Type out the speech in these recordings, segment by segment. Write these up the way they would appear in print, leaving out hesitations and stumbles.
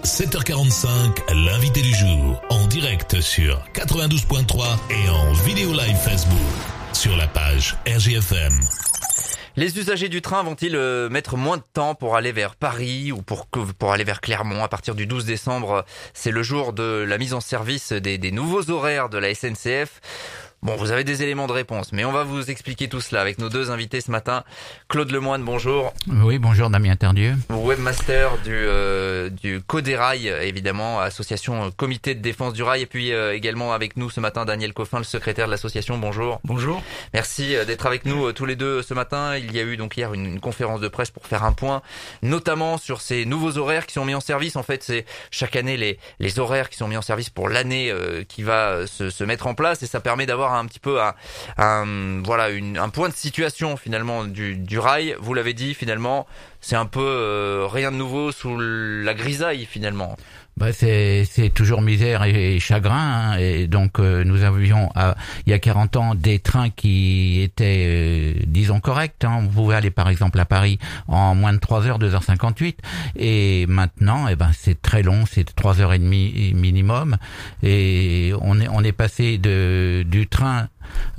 7h45, l'invité du jour, en direct sur 92.3 et en vidéo live Facebook, sur la page RGFM. Les usagers du train vont-ils mettre moins de temps pour aller vers Paris ou pour aller vers Clermont à partir du 12 décembre? C'est le jour de la mise en service des nouveaux horaires de la SNCF. Bon, vous avez des éléments de réponse, mais on va vous expliquer tout cela avec nos deux invités ce matin. Claude Lemoine, bonjour. Oui, bonjour Damien Terdieu. Webmaster du Coderail, évidemment, association comité de défense du rail. Et puis également avec nous ce matin, Daniel Coffin, le secrétaire de l'association. Bonjour. Bonjour. Merci d'être avec nous tous les deux ce matin. Il y a eu donc hier une conférence de presse pour faire un point, notamment sur ces nouveaux horaires qui sont mis en service. En fait, c'est chaque année les horaires qui sont mis en service pour l'année qui va se mettre en place, et ça permet d'avoir un petit peu un point de situation finalement du rail. Vous l'avez dit, finalement, c'est un peu rien de nouveau sous la grisaille finalement. C'est toujours misère et chagrin, hein. Et donc nous avions il y a 40 ans des trains qui étaient disons corrects, hein. On pouvait aller par exemple à Paris en moins de 3 heures, 2h58, et maintenant c'est très long, c'est 3h30 minimum, et on est passé du train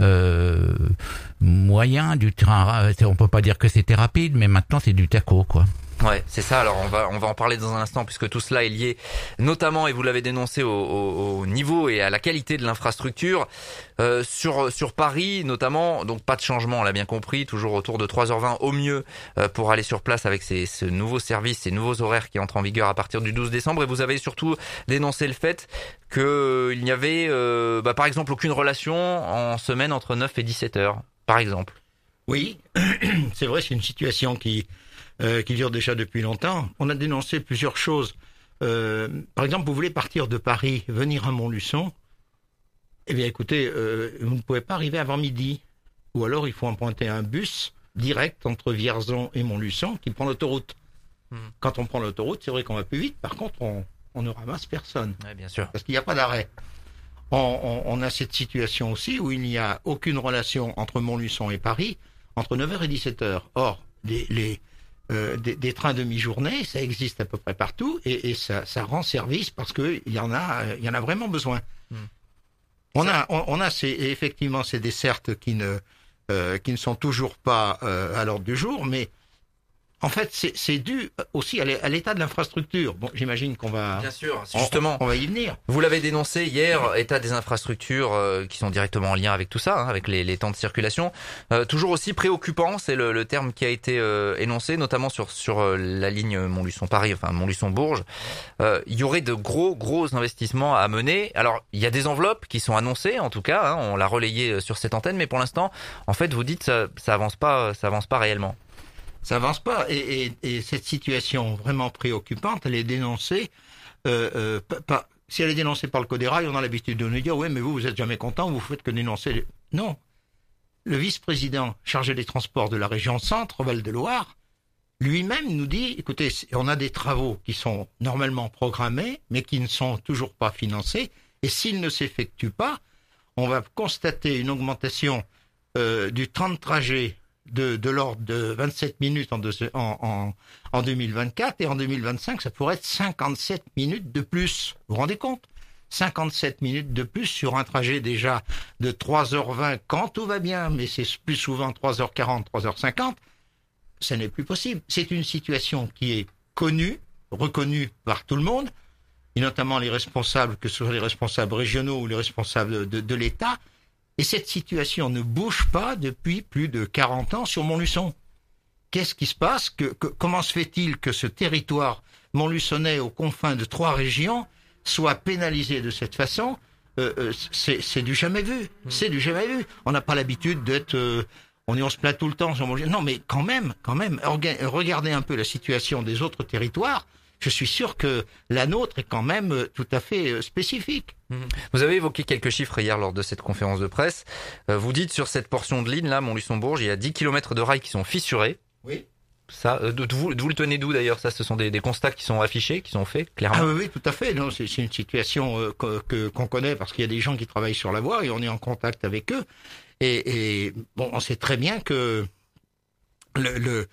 moyen, du train, on peut pas dire que c'était rapide, mais maintenant c'est du taco, quoi. Ouais, c'est ça. Alors on va en parler dans un instant, puisque tout cela est lié notamment, et vous l'avez dénoncé, au niveau et à la qualité de l'infrastructure sur Paris notamment. Donc pas de changement, on l'a bien compris, toujours autour de 3h20 au mieux pour aller sur place avec ce nouveau service, ces nouveaux horaires qui entrent en vigueur à partir du 12 décembre. Et vous avez surtout dénoncé le fait qu'il n'y avait par exemple aucune relation en semaine entre 9 et 17 heures, par exemple. Oui, c'est vrai, c'est une situation qui dure déjà depuis longtemps. On a dénoncé plusieurs choses. Par exemple, vous voulez partir de Paris, venir à Montluçon, eh bien écoutez, vous ne pouvez pas arriver avant midi. Ou alors il faut emprunter un bus direct entre Vierzon et Montluçon qui prend l'autoroute. Quand on prend l'autoroute, c'est vrai qu'on va plus vite. Par contre, on ne ramasse personne. Ouais, bien sûr. Parce qu'il n'y a pas d'arrêt. On a cette situation aussi où il n'y a aucune relation entre Montluçon et Paris entre 9h et 17h. Or, des trains de mi-journée, ça existe à peu près partout, et ça rend service parce que il y en a vraiment besoin. On a effectivement ces dessertes qui ne sont toujours pas à l'ordre du jour, mais en fait c'est dû aussi à l'état de l'infrastructure. Bon, j'imagine qu'on va bien sûr, justement, on va y venir. Vous l'avez dénoncé hier, état des infrastructures qui sont directement en lien avec tout ça, hein, avec les temps de circulation. Toujours aussi préoccupant, c'est le terme qui a été énoncé, notamment sur la ligne Montluçon-Paris, enfin Montluçon-Bourges. Il y aurait de gros investissements à mener. Alors, il y a des enveloppes qui sont annoncées, en tout cas, hein, on l'a relayé sur cette antenne, mais pour l'instant, en fait, vous dites ça avance pas réellement. Ça avance pas, et cette situation vraiment préoccupante, elle est dénoncée. Si elle est dénoncée par le Coderail, on a l'habitude de nous dire oui, mais vous êtes jamais content, vous faites que dénoncer. Non, le vice-président chargé des transports de la région Centre, Val-de-Loire, lui-même nous dit écoutez, on a des travaux qui sont normalement programmés, mais qui ne sont toujours pas financés, et s'ils ne s'effectuent pas, on va constater une augmentation du temps de trajet de l'ordre de 27 minutes en 2024, et en 2025, ça pourrait être 57 minutes de plus. Vous vous rendez compte? 57 minutes de plus sur un trajet déjà de 3h20 quand tout va bien, mais c'est plus souvent 3h40, 3h50. Ça n'est plus possible. C'est une situation qui est connue, reconnue par tout le monde, et notamment les responsables, que ce soit les responsables régionaux ou les responsables de l'État. Et cette situation ne bouge pas depuis plus de 40 ans sur Montluçon. Qu'est-ce qui se passe? Comment se fait-il que ce territoire montluçonnais aux confins de 3 régions soit pénalisé de cette façon? C'est du jamais vu. C'est du jamais vu. On n'a pas l'habitude d'être... on se plaint tout le temps sur Montluçon. Non, mais quand même, regardez un peu la situation des autres territoires. Je suis sûr que la nôtre est quand même tout à fait spécifique. Vous avez évoqué quelques chiffres hier lors de cette conférence de presse. Vous dites sur cette portion de ligne, là, Montluçon-Bourges, il y a 10 km de rails qui sont fissurés. Oui. Ça, vous le tenez d'où d'ailleurs? Ça, ce sont des constats qui sont affichés, qui sont faits, clairement. Ah oui, tout à fait. Non, c'est une situation qu'on connaît parce qu'il y a des gens qui travaillent sur la voie et on est en contact avec eux. Et bon, on sait très bien que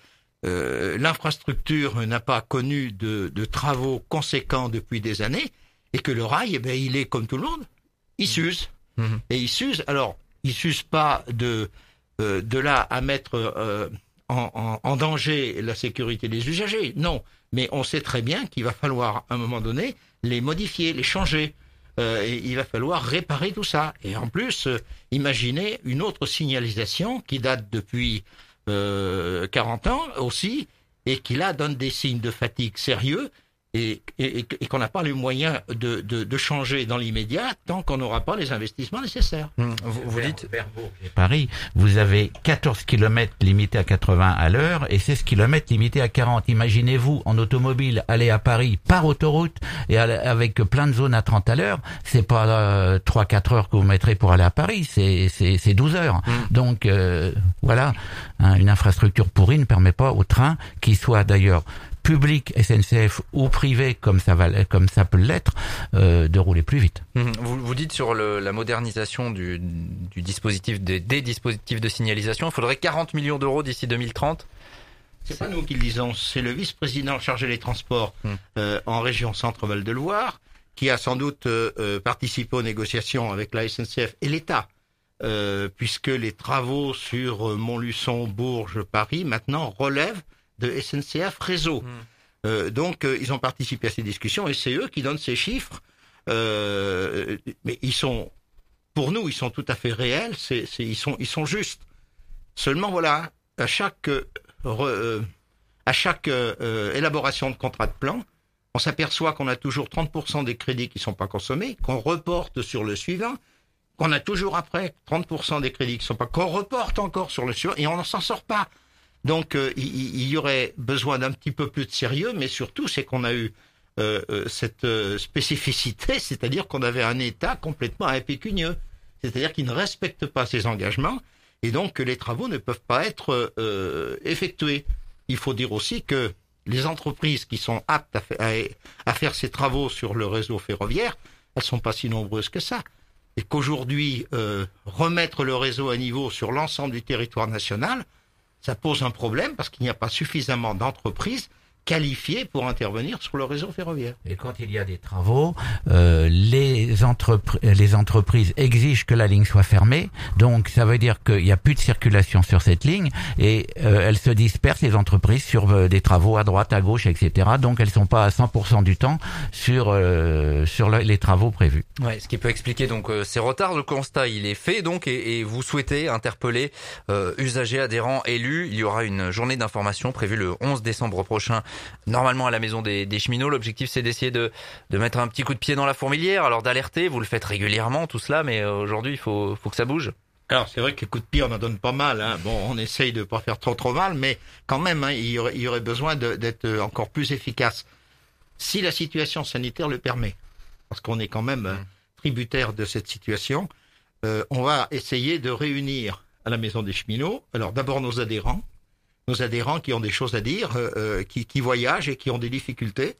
l'infrastructure n'a pas connu de travaux conséquents depuis des années, et que le rail, il est comme tout le monde, il s'use. Et il s'use. Alors, il s'use pas de là à mettre en danger la sécurité des usagers. Non, mais on sait très bien qu'il va falloir, à un moment donné, les modifier, les changer. Et il va falloir réparer tout ça. Et en plus, imaginez une autre signalisation qui date depuis 40 ans aussi, et qui là donne des signes de fatigue sérieux, et qu'on n'a pas les moyens de changer dans l'immédiat tant qu'on n'aura pas les investissements nécessaires. Vous dites Paris, vous avez 14 km limités à 80 à l'heure et 16 km limités à 40. Imaginez-vous, en automobile, aller à Paris par autoroute et avec plein de zones à 30 à l'heure, c'est pas 3-4 heures que vous mettrez pour aller à Paris, c'est 12 heures. Donc voilà, une infrastructure pourrie ne permet pas au train, qui soit d'ailleurs public SNCF ou privé comme ça peut l'être, de rouler plus vite. Vous dites sur la modernisation du dispositif des dispositifs de signalisation, il faudrait 40 millions d'euros d'ici 2030. C'est pas nous qui le disons, c'est le vice-président chargé des transports en région Centre-Val de Loire, qui a sans doute participé aux négociations avec la SNCF et l'État, puisque les travaux sur Montluçon, Bourges, Paris maintenant relèvent de SNCF Réseau. Donc ils ont participé à ces discussions et c'est eux qui donnent ces chiffres. Mais pour nous, ils sont tout à fait réels. Ils sont justes. Seulement voilà, à chaque élaboration de contrat de plan, on s'aperçoit qu'on a toujours 30% des crédits qui sont pas consommés, qu'on reporte sur le suivant, qu'on a toujours après 30% des crédits qui sont pas, qu'on reporte encore sur le suivant et on ne s'en sort pas. Donc il y aurait besoin d'un petit peu plus de sérieux, mais surtout c'est qu'on a eu cette spécificité, c'est-à-dire qu'on avait un État complètement impécunieux, c'est-à-dire qu'il ne respecte pas ses engagements et donc que les travaux ne peuvent pas être effectués. Il faut dire aussi que les entreprises qui sont aptes à faire ces travaux sur le réseau ferroviaire, elles sont pas si nombreuses que ça. Et qu'aujourd'hui, remettre le réseau à niveau sur l'ensemble du territoire national, ça pose un problème parce qu'il n'y a pas suffisamment d'entreprises qualifiées pour intervenir sur le réseau ferroviaire. Et quand il y a des travaux, les entreprises exigent que la ligne soit fermée, donc ça veut dire qu'il n'y a plus de circulation sur cette ligne et elles se dispersent, les entreprises, sur des travaux à droite, à gauche, etc. Donc elles sont pas à 100% du temps sur les travaux prévus. Ouais, ce qui peut expliquer donc ces retards. Le constat, il est fait donc, et vous souhaitez interpeller usagers, adhérents, élus. Il y aura une journée d'information prévue le 11 décembre prochain, normalement à la maison des cheminots. L'objectif, c'est d'essayer de mettre un petit coup de pied dans la fourmilière, alors d'alerter. Vous le faites régulièrement, tout cela, mais aujourd'hui, il faut que ça bouge. Alors, c'est vrai que les coups de pied, on en donne pas mal, hein. Bon, on essaye de pas faire trop mal, mais quand même, hein, il y aurait besoin d'être encore plus efficace. Si la situation sanitaire le permet, parce qu'on est quand même tributaire de cette situation, on va essayer de réunir à la maison des cheminots, alors d'abord nos adhérents qui ont des choses à dire, qui voyagent et qui ont des difficultés,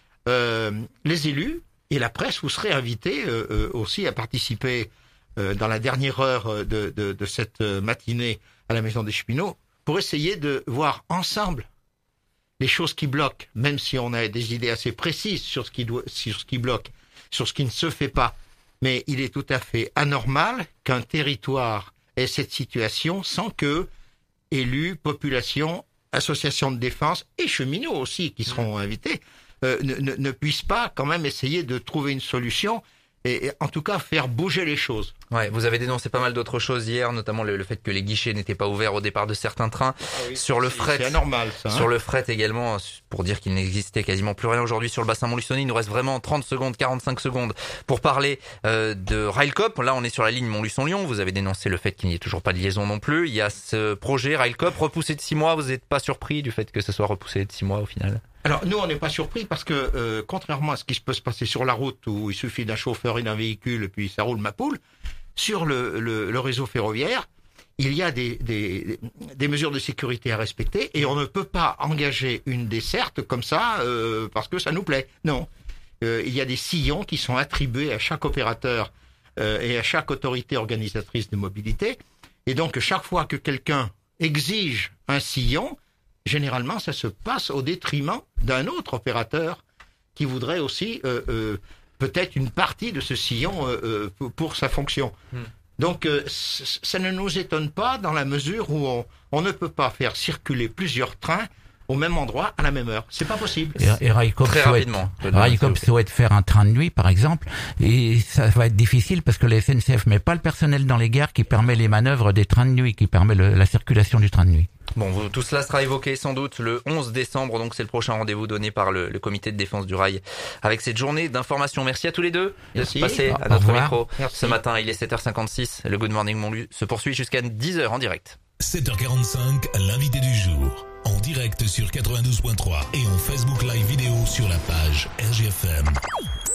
les élus et la presse. Vous serez invités aussi à participer dans la dernière heure de cette matinée à la maison des cheminots pour essayer de voir ensemble les choses qui bloquent, même si on a des idées assez précises sur ce qui bloque, sur ce qui ne se fait pas. Mais il est tout à fait anormal qu'un territoire ait cette situation sans que élus, population, associations de défense et cheminots aussi qui seront invités ne puissent pas quand même essayer de trouver une solution et en tout cas faire bouger les choses. Ouais, vous avez dénoncé pas mal d'autres choses hier, notamment le fait que les guichets n'étaient pas ouverts au départ de certains trains. Oui, sur le fret, c'est anormal ça. Sur le fret également, pour dire qu'il n'existait quasiment plus rien aujourd'hui sur le bassin Montluçonnier. Il nous reste vraiment 30 secondes, 45 secondes pour parler de Railcoop. Là, on est sur la ligne Montluçon-Lyon. Vous avez dénoncé le fait qu'il n'y ait toujours pas de liaison non plus. Il y a ce projet Railcoop repoussé de 6 mois. Vous n'êtes pas surpris du fait que ce soit repoussé de 6 mois au final? Alors nous, on n'est pas surpris parce que contrairement à ce qui se peut se passer sur la route où il suffit d'un chauffeur et d'un véhicule et puis ça roule ma poule, sur le réseau ferroviaire, il y a des mesures de sécurité à respecter et on ne peut pas engager une desserte comme ça parce que ça nous plaît. Non, il y a des sillons qui sont attribués à chaque opérateur et à chaque autorité organisatrice de mobilité. Et donc chaque fois que quelqu'un exige un sillon, généralement, ça se passe au détriment d'un autre opérateur qui voudrait aussi peut-être une partie de ce sillon pour sa fonction. Donc, ça ne nous étonne pas dans la mesure où on ne peut pas faire circuler plusieurs trains au même endroit à la même heure. C'est pas possible. Et Railcoop souhaite faire un train de nuit, par exemple, et ça va être difficile parce que la SNCF met pas le personnel dans les gares qui permet les manœuvres des trains de nuit, qui permet la circulation du train de nuit. Bon, tout cela sera évoqué sans doute le 11 décembre, donc c'est le prochain rendez-vous donné par le comité de défense du rail avec cette journée d'information. Merci à tous les deux de se passer à notre micro. Ce matin, il est 7h56. Le Good Morning Montluc se poursuit jusqu'à 10h en direct. 7h45, l'invité du jour. En direct sur 92.3 et en Facebook Live vidéo sur la page RGFM.